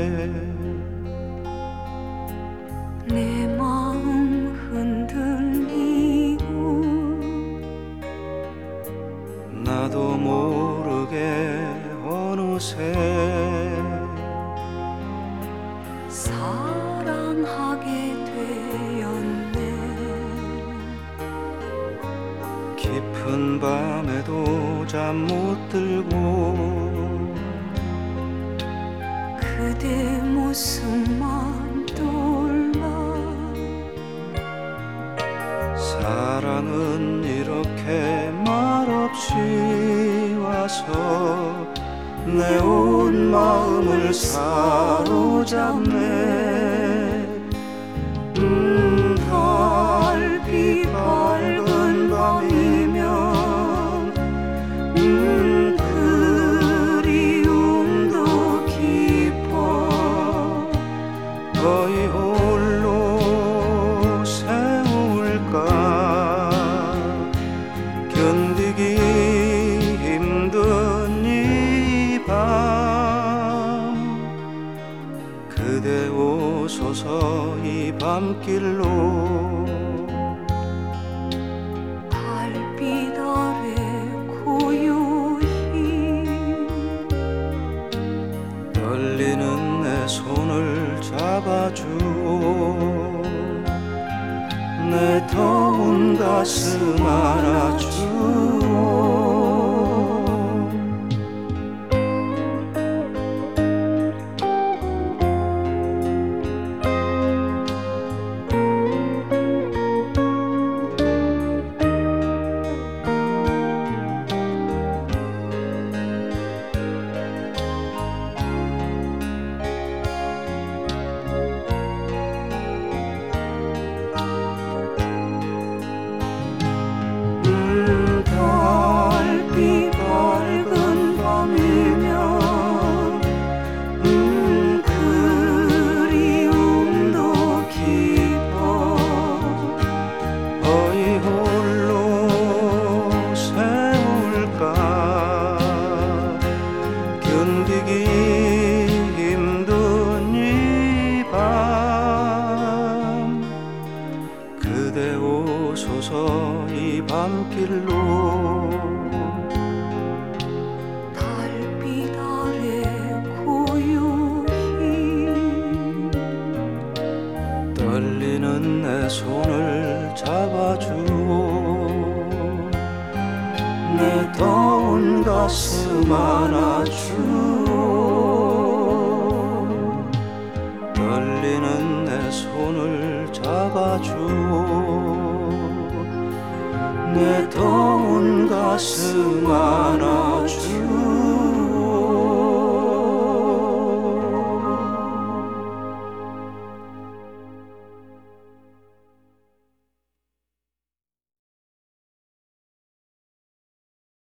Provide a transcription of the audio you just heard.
내 마음 흔들리고 나도 모르게 어느새 사랑하게 되었네. 깊은 밤에도 잠 못 들고 그대 모습만 떠올라. 사랑은 이렇게 말없이 와서 내 온 마음을 사로잡네. 달빛 밝은 밤이면 그리움도 깊어. 거의 홀로 세울까. 견디기 힘든 이 밤 그대 오소서 이 밤길로. 달빛 아래 고요히 떨리는 내 손을 잡아주오. 내 더운 가슴 안아주오. 달빛 밝은 밤이면 그리움도 깊어. 거의 홀로 세울까. 견디기 힘든 이 밤 그대 오소서 이 밤길로. 달빛 아래 고요히 떨리는 내 손을 잡아주오. 내 더운 가슴 안아주오. 떨리는 내 손을 잡아주오. 내 더운 가슴 안아